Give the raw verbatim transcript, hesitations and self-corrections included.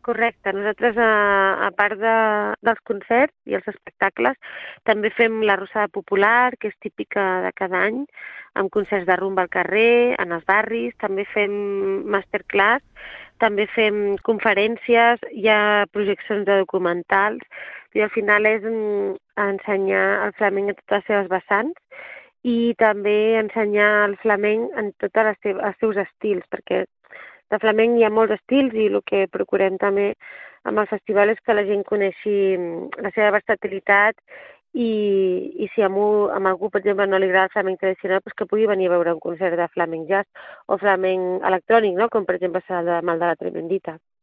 Correcte. Nosaltres, a, a part de, dels concerts i els espectacles, també fem la Rossada Popular, que és típica de cada any, amb concerts de rumba al carrer, en els barris, també fem masterclass, també fem conferències, hi ha projeccions de documentals, i al final és mm, ensenyar el flamenc a totes les seves vessants i també ensenyar el flamenc en tots els seus estils, perquè de flamenc hi ha molts estils i el que procurem també amb el festival és que la gent coneixi la seva versatilitat i, i si a algú, a algú, per exemple, no li agrada el flamenc tradicional, doncs que pugui venir a veure un concert de flamenc jazz o flamenc electrònic, no? Com per exemple serà el de, el de la Tremendita.